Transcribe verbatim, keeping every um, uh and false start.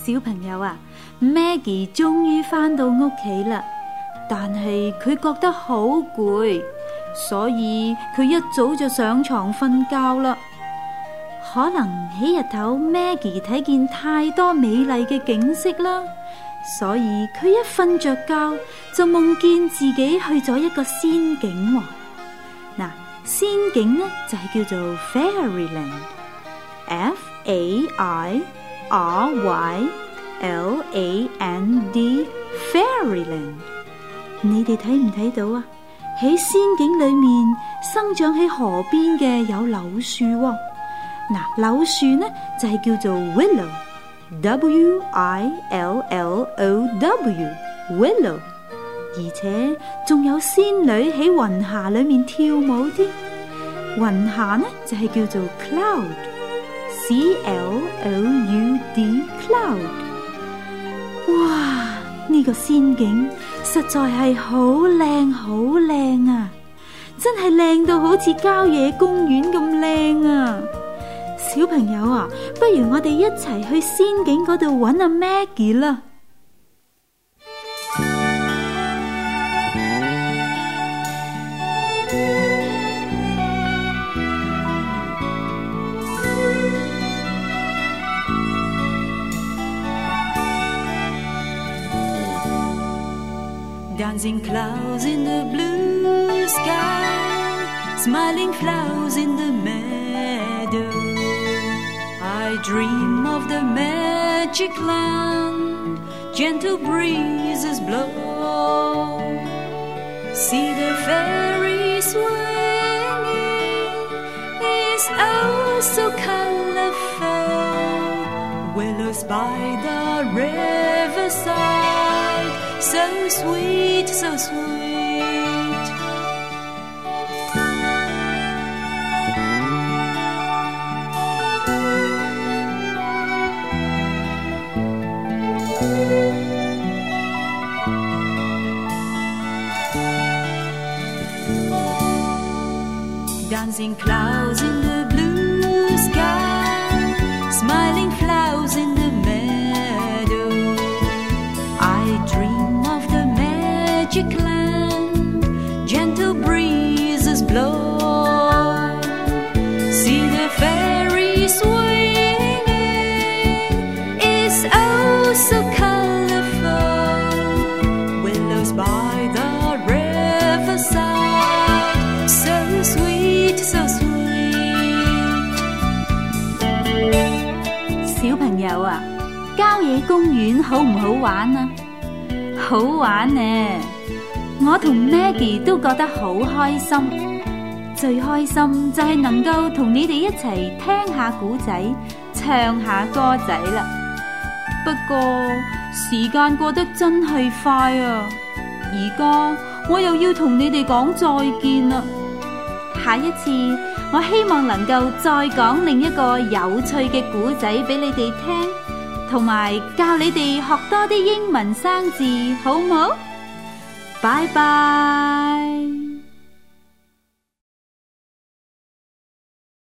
小朋友啊， Maggie 終於返到屋企啦，但係佢覺得好攰，所以佢一早就上床瞓覺啦。可能喺日頭 Maggie 睇見太多美麗嘅景色啦，所以佢一瞓着覺就夢見自己去咗一個仙境。嗱，仙境呢就係叫做 Fairyland，F A I R Y L A N D Fairyland。 你哋睇唔睇到啊？喺仙境裏面生長喺河邊嘅有柳樹喎。嗱，柳樹呢就係叫做 Willow，W I L L O W Willow， 而且仲有仙女喺雲霞裏面跳舞添。雲霞呢就係叫做 Cloud，C L O U D Cloud。 哇！呢個仙境實在係好靚好靚啊，真係靚到好似郊野公園咁靚啊！小朋友啊，不如我哋一齊去仙境嗰度揾阿 Maggie 啦。 Dancing clouds in the blue sky, smiling flowers in the meadow. I dream of the magic land, gentle breezes blow. See the fairies swinging, it's oh so colorful. Willows by the riverside, so sweet, so sweet. Dancing clouds in the blue sky, smiling flowers in the meadow. I dream of the magic land, gentle breezes blow. See the fairies swinging, it's oh so colorful. Willows by the riverside, so sweet, so sweet. 小朋友啊，郊野公園好唔好玩啊？好玩呢！我同 Maggie 都覺得好開心，最開心就係能夠同你哋一齊聽下古仔，唱下歌仔啦。不過時間過得真係快啊！而家我又要同你哋講再見啦。下一次我希望能夠再講另一個有趣嘅古仔俾你哋聽，同埋教你哋學多啲英文生字，好唔好？拜拜。